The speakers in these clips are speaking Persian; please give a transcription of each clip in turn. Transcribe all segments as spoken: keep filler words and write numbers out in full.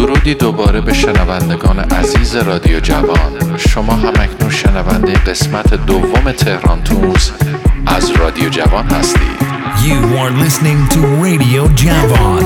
درودی دوباره به شنوندگان عزیز رادیو جوان. شما هم اکنون شنونده قسمت دوم تهران تونز از رادیو جوان هستید. You are listening to Radio Javan.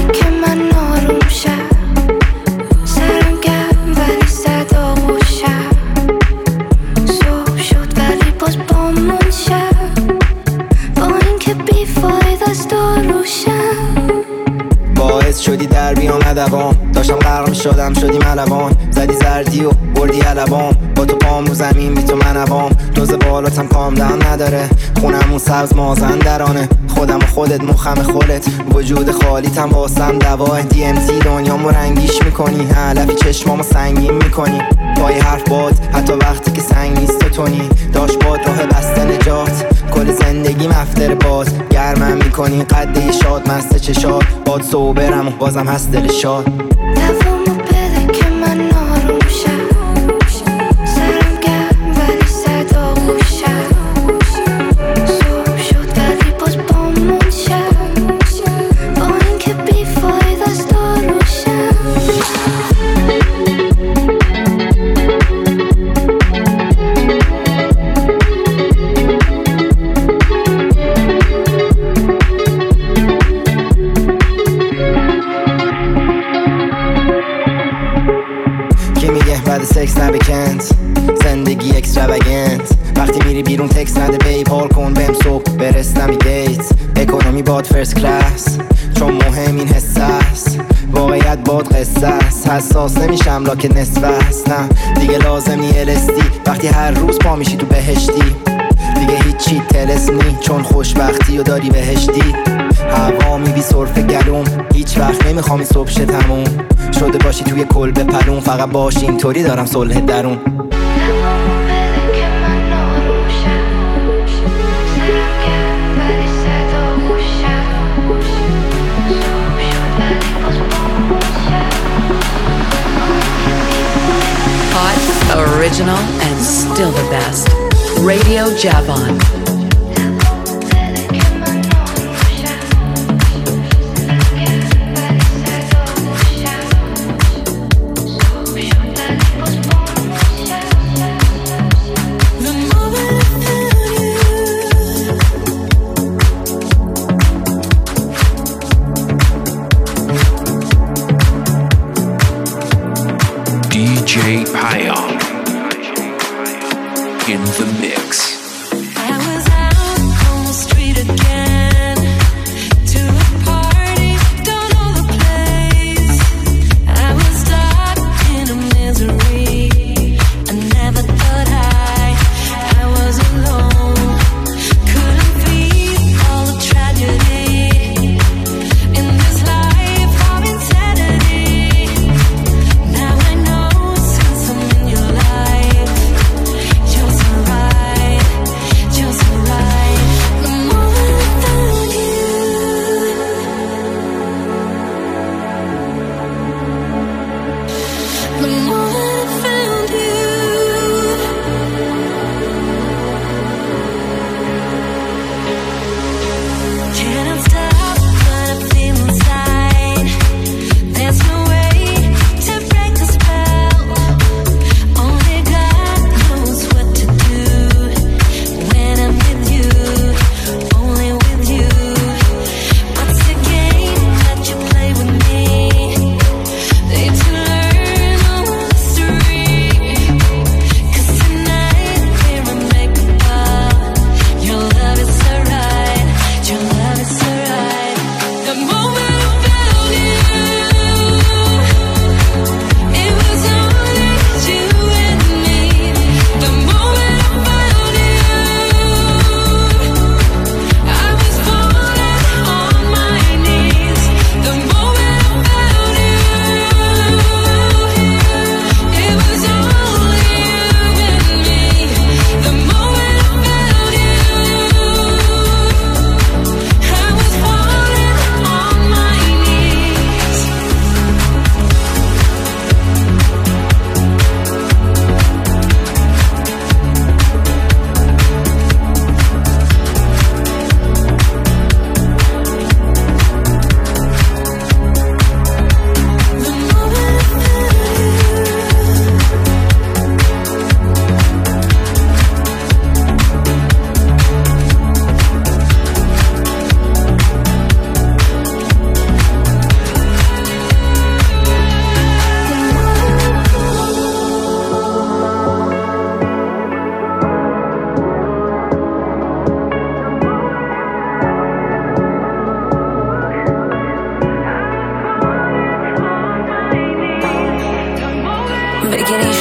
باعث شدی در بیام ادوام، داشتم غرق می‌شدم شدی ملوان، زدی زردی و بردی علوام، با تو پام رو زمین بی تو منوام، دوز بالاتم کام دهن نداره، خونمون سبز مازندرانه، خودم و خودت مخم خودت، وجود خالیتم واسم دواه، دی ام تی دنیامو رنگیش میکنی، علفی چشمامو سنگین میکنی، پای حرف باد حتی وقتی که سنگ نیست تو تونی، داشت باد راه بسته نجات، کل زندگی مفتر باز، گرمم میکنی قده شاد مست چشات، باد صوبرم و بازم هست دل شاد. دوامو بده که من آروم شم، سرم گرم ولی صدا خوشم، صبح شد ولی باز بامون شم، با این که بیفاید از داروشم. سکس نبکند زندگی اکستراوگنت، وقتی میری بیرون تکس نده بیب هال کن بهم صبح برسنم دیت، اکونومی باد فرست کلاس چون مهم این حس است، واقعیت باد قصه است، حساس نمیشم لاکه نصف است، نه دیگه لازم نی ال اس دی وقتی هر روز پا میشی تو بهشتی، دیگه هیچی تلسمی چون خوشبختی و داری بهشتی، هوا میبی صرف گلوم هیچ وقت نمیخوام این صبح شه تموم شده باشی توی کلبه پلون، فقط باشی اینطوری دارم صلح درون. Hot, original, and still the best. Radio Javan. D J Payam in the mix. Right.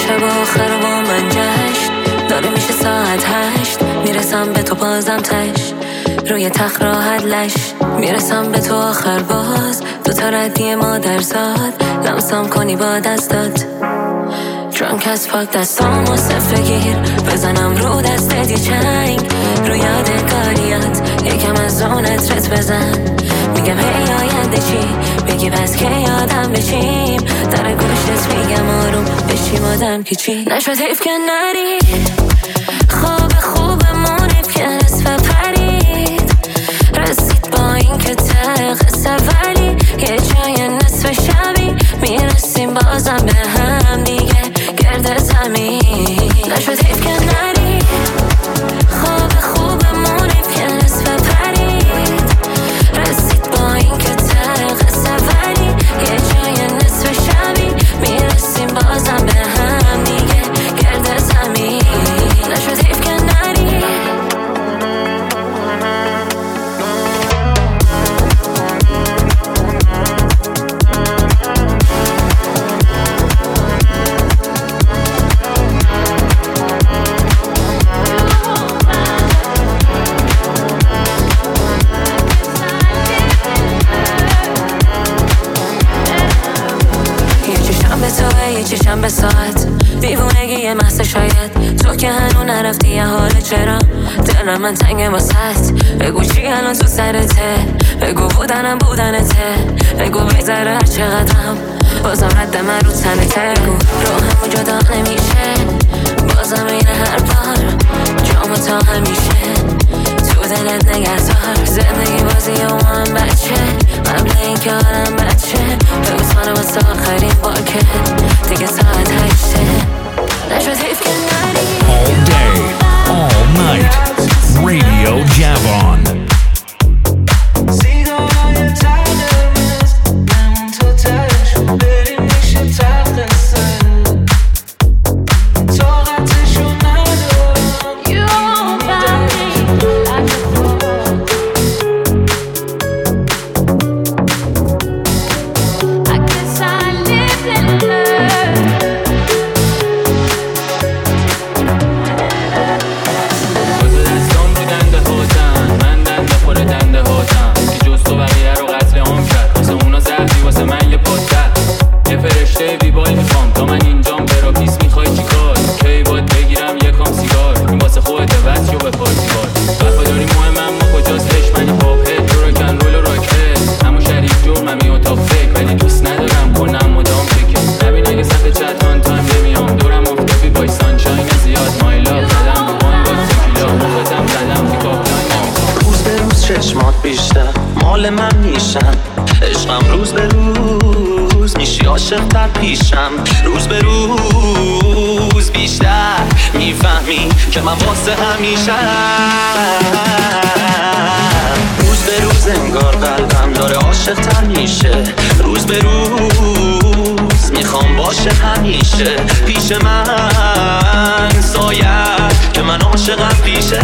شب آخر با من جشن داره میشه ساعت هشت، میرسم به تو بازم تش روی تخت راحت لش، میرسم به تو آخر باز دو تا ردی مادر زاد لمسم کنی با دستات درانک از پاک دستامو صفر گیر بزنم رو دستت یه چنگ رو یادگاریات یکم از اونت رت بزن میگم هی آینده چی بگی بس که یادم بشیم در گوشت میگم آروم بشیم آدم که چی نشد حیف که نری خواب خوبمون حیف که نصف پرید رسید با این که ته قصه ولی یه جای نصف شبی میرسیم بازم به هم دیگه گرد زمین نشد حیف که نری خواب خوبمون حیف که نصف پرید رسید با این که ته قصه ولی یه جای نصف شبی میرسیم بازم به هم دیگه گرد زمین نشد حیف که نری یه چشم به ساعت دیوونگی یه محصه شاید تو که هنو نرفتی یه حال چرا دلم من تنگه واسط بگو چی الان تو سرته بگو بودنم بودنته بگو بگذره هر چقدرم بازم رد من رو تنته بگو روحمو جدا نمیشه بازم این هر بار جامو تا همیشه تو دلت نگهدار زندگی بازی و من بچه قبل این که آدم بچه بگوز منو واسه آخرین باکه دیگه ساعت هشته نشد حیف که نری All day, all night, Radio Javon. روز به روز بیشتر میفهمی که من واسه همیشه روز به روز انگار قلبم داره عاشق تر میشه روز به روز میخوام باشه همیشه پیش من سایه که من عاشقم پیشه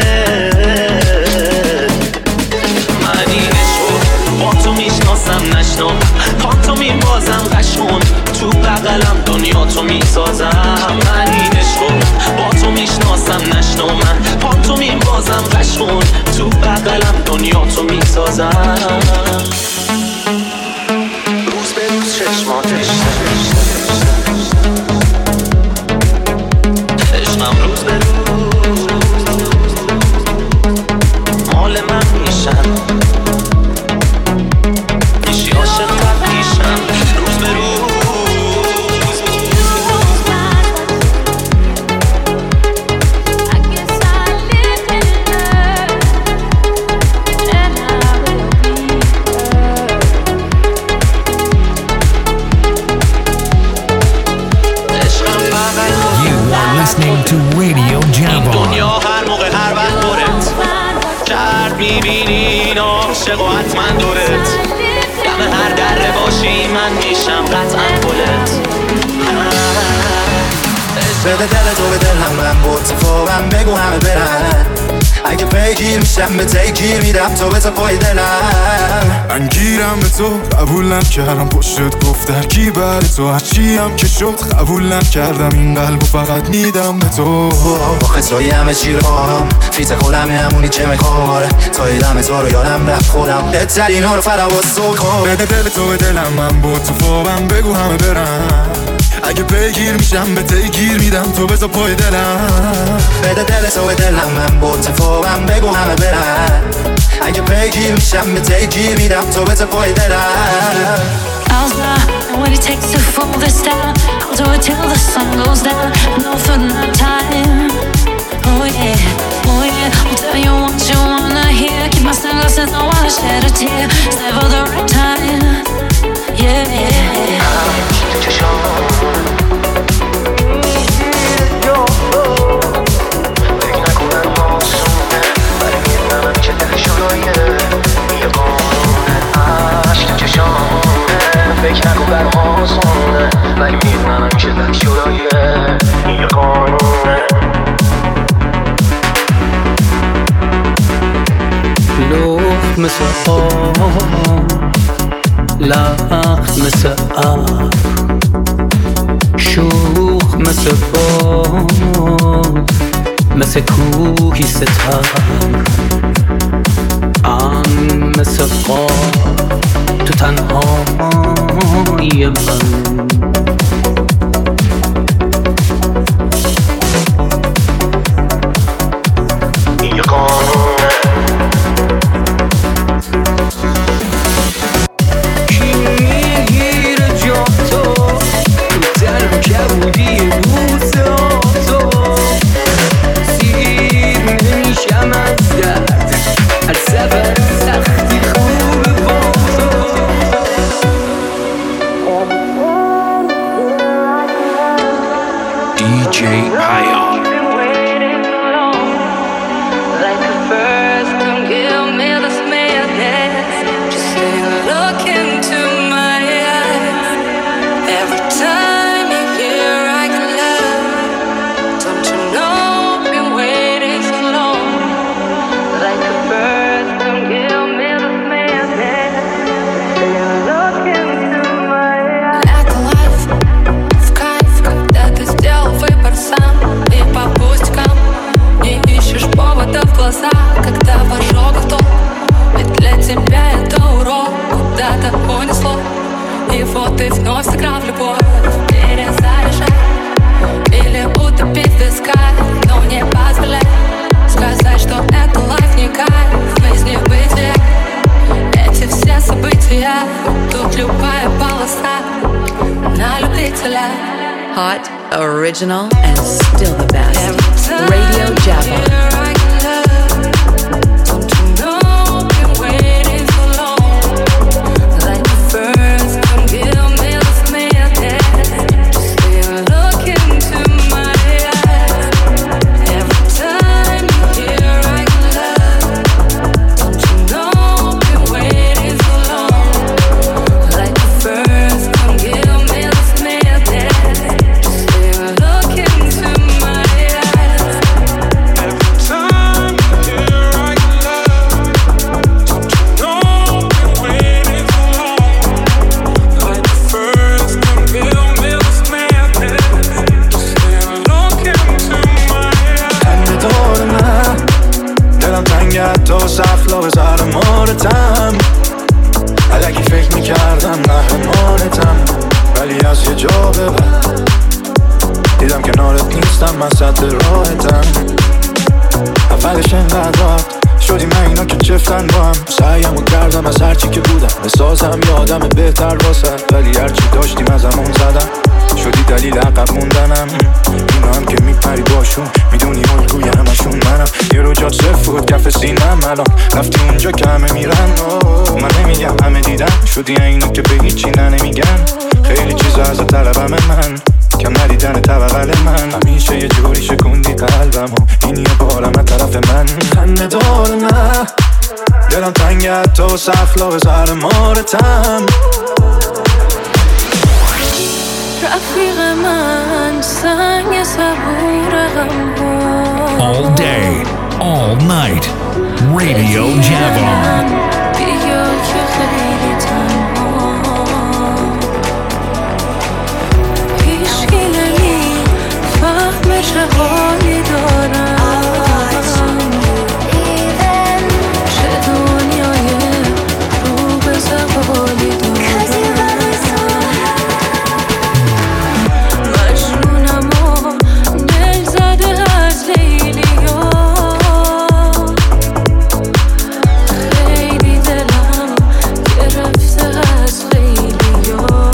من این عشقو با تو میشناسم نشنم پانتومین بازم قشون تو بغلم دنیا تو میسازم من این عشقو با تو میشناسم نشنو من پانتومین بازم قشون تو بغلم دنیا تو میسازم روز به روز چشماتش عشقم روز به روز مال من میشن میشی عاشق تر پیشم روز به روز Listening to Radio Javon. دنیا هر موقع هر وقت برت کرد میبینین عاشق و حتما دورت دم هر دره باشی من میشم قطعا پلت بده دل تو به دلم من بود خوابم بگو همه برن اگه پیگیر میشم به تیگیر میدم تو بذار پای دلم. من گیرم به تو قبول نکردم پشتت گفت در کی بر تو هرچی هم که شد قبول نکردم این قلبو فقط میدم به تو. آخه توی همه چی رو هم فیت خودم همونی که میخواره توی دم تو رو یادم رفت خودم بهتر اینا رو فراوز کن. بده دل تو به دلم من با تو فابم بگو همه برم اگه پیگیر میشم به تیگیر میدم تو بذار پای دلم. بده دل تو به دلم من با تو فابم بگو همه برم اگه پیگیر میشم به تیگیر میدم تو بذار پای دلم. I'll fly, and what it takes to fool this town. I'll do it till the sun goes down, and all for the time. Oh yeah, oh yeah, I'll tell you what you wanna hear. Keep my sunglasses, don't wanna shed a tear. It's never the right time. Yeah, yeah, yeah. فکر نکن برام آسونه ولی میدونم همیشه در شورایه این یه قانونه. لخت مثل آب لخت مثل آب شوخ مثل باد مثل کوهی ستر ام مثل قاب تو تنهایی من. این یه قانونه. کی میگیره جا تو تو تنم کبودی روزا تو سیر نمیشم از درد هر سفر سختی خوبه با تو. دی جی Payal. Когда в ожогах топ, ведь для тебя это урок куда-то понесло. И вот ты вновь сыграл в любовь, перезаряжай или утопить в песках, но не позволяй сказать, что это лайф не кайф, жизнь не бытие. Эти все события, тут любая полоса на любителя. Hot, original, and still the best. Radio Javon. بسازم یادم بهتر واسه ولی هرچی داشتیم از همون زدم شدی دلیل عقب موندنم. اینا هم که میپری باشون میدونی الگوی همشون منم. یه رو جات صرف بود کف سینم الان رفتی اونجا که همه میرن. من نمیگم همه دیدن شدی اینا که به هیچی نمیگن. خیلی چیزا از طلبم من کم ندیدن توقل من. همیشه یه جوری شکوندی قلبم و این یه بارم از طرف من. خنده دار نه دلم تنگه تو سخلا زهر مارتم. رفیق من سنگ صبور غم All day, all night. Radio Javon. چه حالی دارم چه دنیای رو به زوالی دارم مجنونم و دل زده از لیلی ها خیلی دلم گرفته از خیلی ها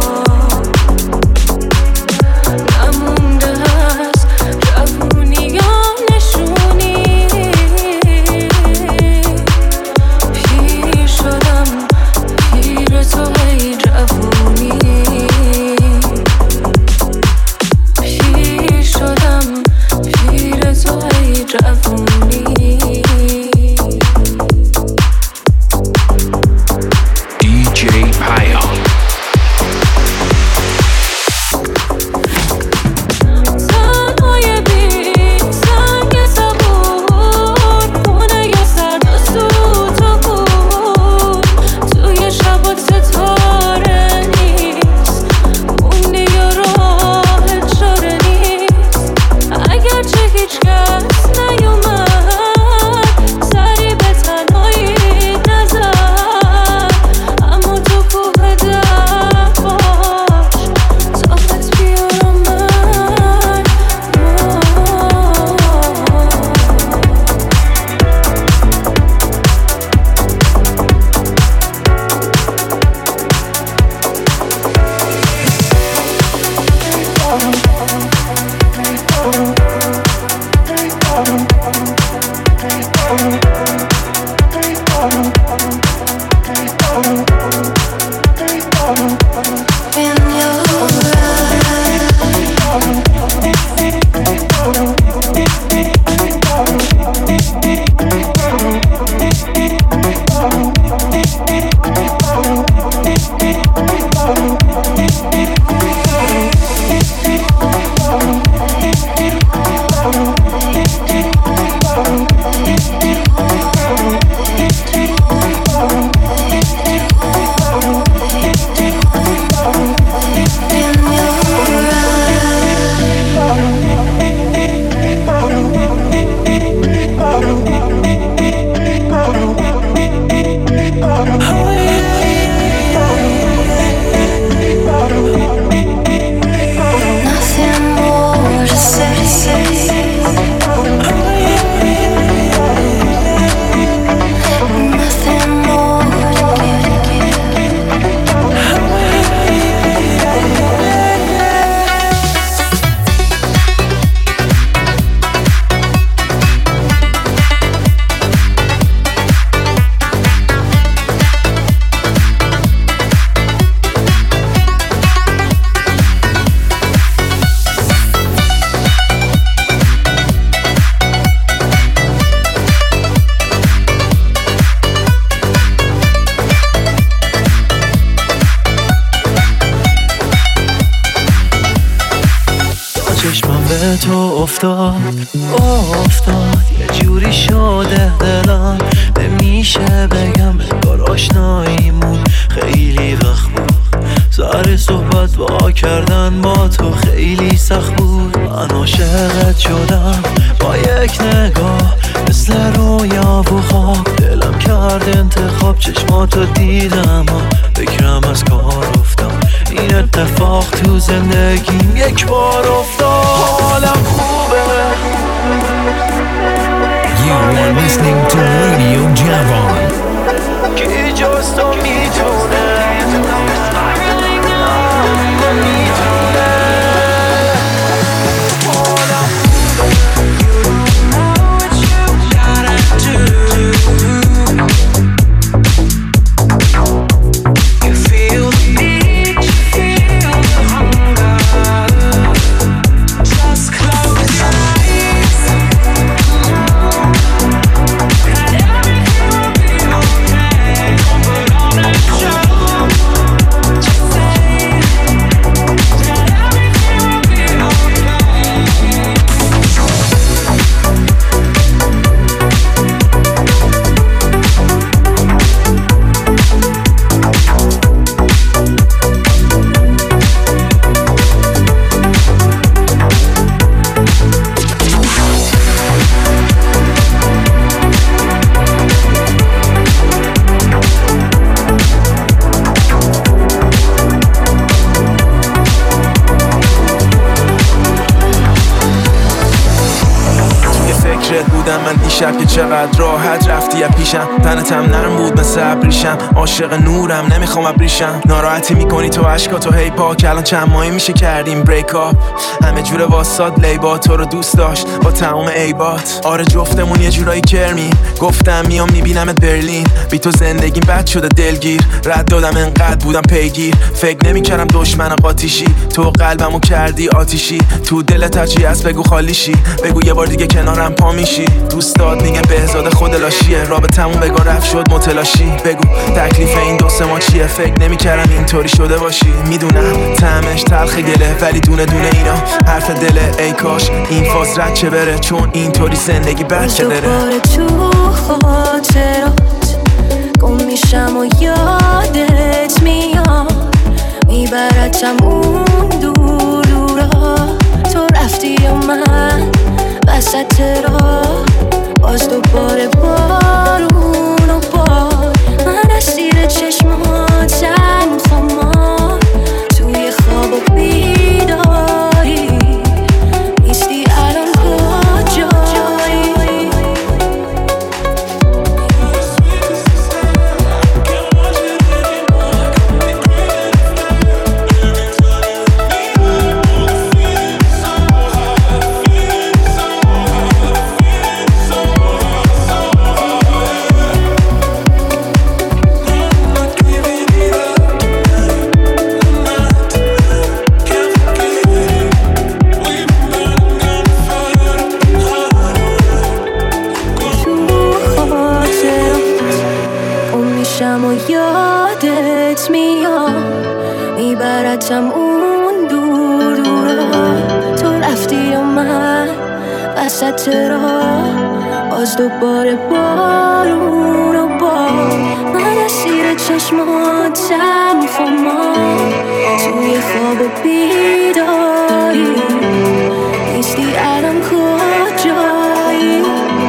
افتاد افتاد یه جوری شده دلم نمیشه بگم انگار آشناییمون خیلی وقت بود سر صحبت با کردن با تو خیلی سخت بود من عاشقت شدم با یک نگاه مثل رویا و خواب دلم کرد انتخاب چشماتو دیدم و فکرم از کار افتاد این اتفاق تو زندگیم یک بار افتاد حالم خوبه You are listening to Radio Javon. کی جز تو میتونه Everything چقدر راحت رفتی از پیشم، تنتم نرم بود مثل ابریشم، عاشق نورم نمیخوام ابریشم. ناراحتی میکنی تو عشقاتو هی پاک، الان چند ماهی میشه کردیم بریک آپ. همه جوره واساد لیبا تو رو دوست داشت با تمام عیبات. آره جفتمون یه جورایی کرمی، گفتم میام میبینمت برلین، بی تو زندگیم بد شده دلگیر. رد دادم انقدر بودم پیگیر، فکر نمیکردم دشمن قاطیشی. تو قلبمو کردی آتیشی، تو دلت هرچی هست بگو خالیشی. بگو یه بار دیگه کنارم پا میشی. دوستات میگن بهزاد خود لاشیه، رابطمون بگو رفت شد متلاشی. بگو تکلیف این دو سه ما چیه، فکر نمیکردم اینطوری شده باشی. میدونم طعمش تلخ گله ولی دونه دونه اینا حرف دله. ای کاش این فاز رد چه بره، چون اینطوری زندگی بد چه داره. دوباره تو خاطرات گم میشم و یادت میاد، میبرتم اون دور دورا. تو رفتی و من وسط راه، باز دوباره بارون و باد. من اسیر چشماتم خمار، توی خواب و بیداری نیستی الان کجایی. و یادت میاد، میبرتم اون دور دورا. تو رفتی و من وسط راه، باز دوباره بارون و باد. من اسیر چشماتم خمار، توی خواب و بیداری نیستی الان کجایی.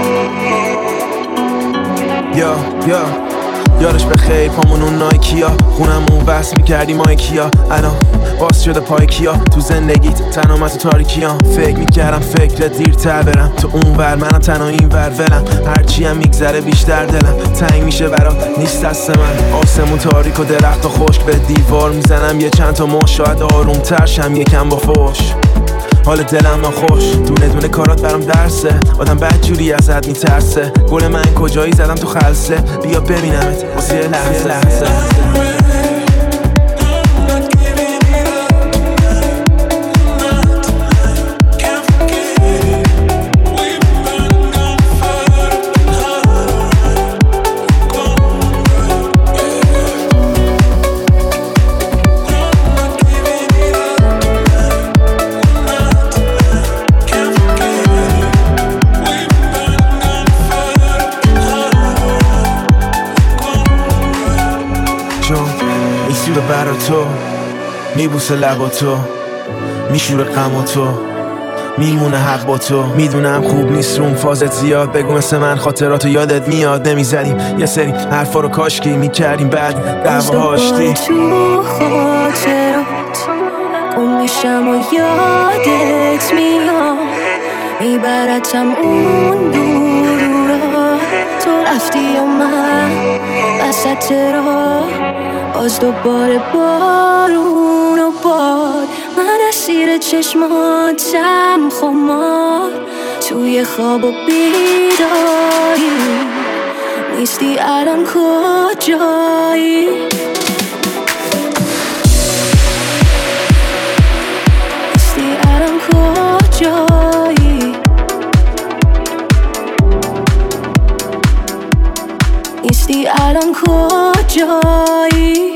یا یا یارش به خیر پامون اون نایکیا، خونمون وصل میکردی مایکیا. الان باز شده پای کیا، تو زندگیت تنها تو تاریکیام. فکر میکردم فکرت دیرتر برم، تو اون ور منم تنها این ور ولم. هرچی هم میگذره بیشتر دلم تنگ میشه برات، نیست دست من. آسمون تاریک و درخت و خشک، به دیوار میزنم یه چند تا مش. شاید آروم ترشم یکم با فوش، حال دلم ناخوش. دونه دونه کارات برام درسه، آدم بدجوری ازت میترسه. گل من کجایی زدم تو خلسه، بیا ببینمت واسه یه لحظه لحظه. برا تو میبوسه لبا تو، میشوره غم تو، میمونه حق با تو. میدونم خوب نیست روم فازت زیاد، بگو مثل من خاطراتو یادت میاد. نمیزدیم یه سری حرفا رو کاشکی میکردیم بعد دعوا هاشتی. تو خاطرات گم میشم و یادت میاد، میبرتم اون دور دورا. تو رفتی و من وسط راه، باز دوباره بارون و باد. من اسیر چشماتم خمار، توی خواب و بیداری نیستی الان کجایی. نیستی الان کجایی. نیستی الان کجایی.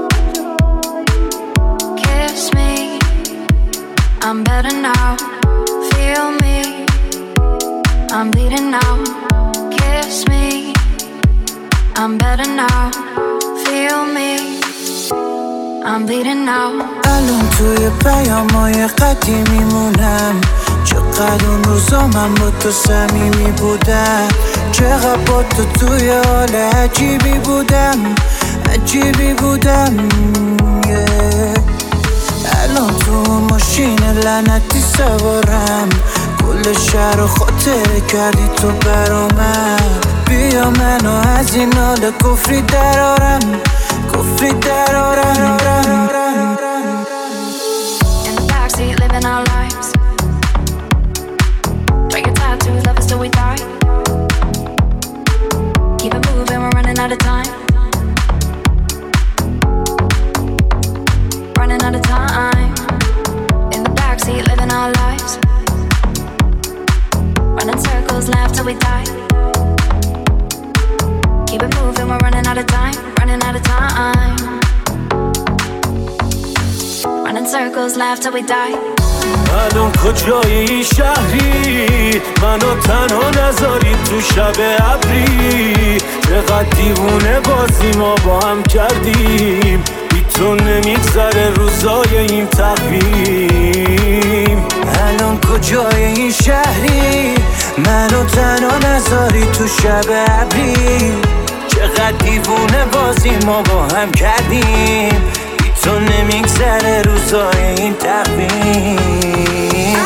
Kiss me, I'm better now. Feel me, I'm bleeding now. Kiss me, I'm better now. Feel me, I'm bleeding now. الان توی پیامای قدیمی مونم، چقدر اون روزا من با تو صمیمی بودم. چقدر با تو توی حال عجیبی بودم، عجیبی بودم. yeah. الان تو ماشین لعنتی سوارم، کل شهر رو خاطره کردی تو برا من. بیا منو از این حال کفری درارم، کفری درارم. In the backseat living our lives, drag your tattoos, love us till we die. Keep it moving, we're running out of time. Running out of time. In the backseat living our lives, running circles, laugh till we die. Keep it moving, we're running out of time. Running out of time. Running circles, laugh till we die. الان کجایی این شهری؟ منو تنها نذاری تو شب ابری. چقدر دیوونه بازی ما با هم کردیم، بی تو نمیگذره روزای این تقویم. الان کجای این شهری؟ منو تنها نذاری تو شب ابری. چقدر دیوونه بازی ما با هم کردیم، بی تو نمیگذره روزای این تقویم.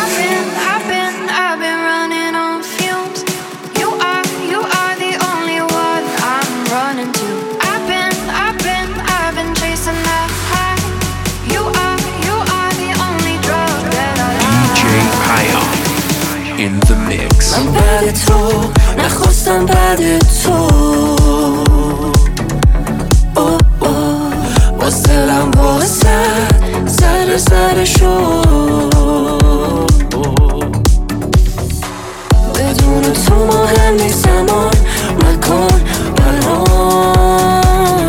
In the mix. من بعد تو نخواستم بعد تو، اوه اوه باز دلم واسد زر زر شد. بدون تو مهم نیست زمان مکان برام،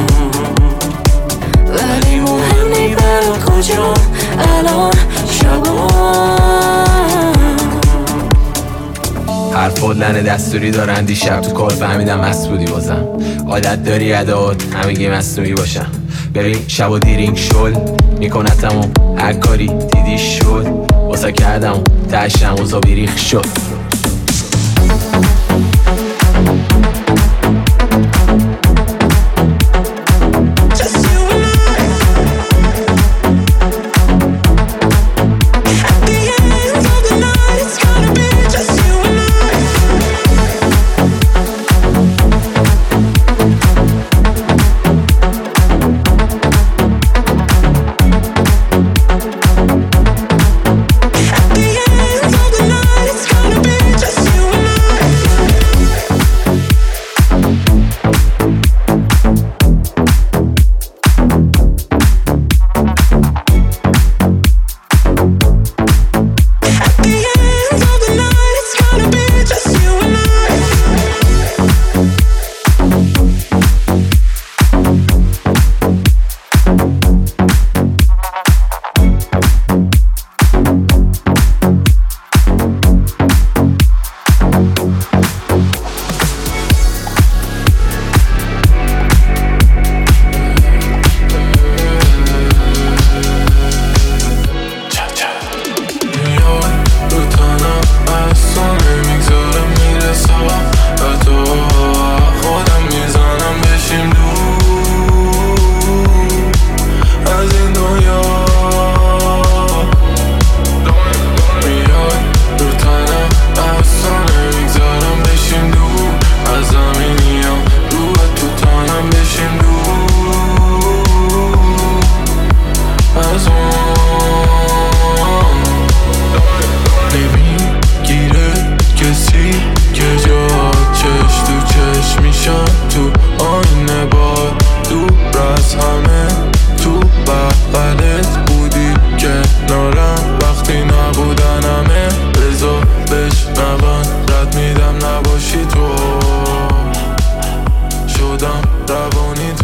ولی مهم نی برا کجام الان شبان. حرفات لنه دستوری دارن، دیشب تو کار فهمیدم مست بودی بازم. عادت داری ادات همگی مصنوعی باشم. ببین شب و دیرینگ شل میکنتم و هر کاری دیدی شد. واسه کردم و تشم و زابی ریخ شد. شدم روانی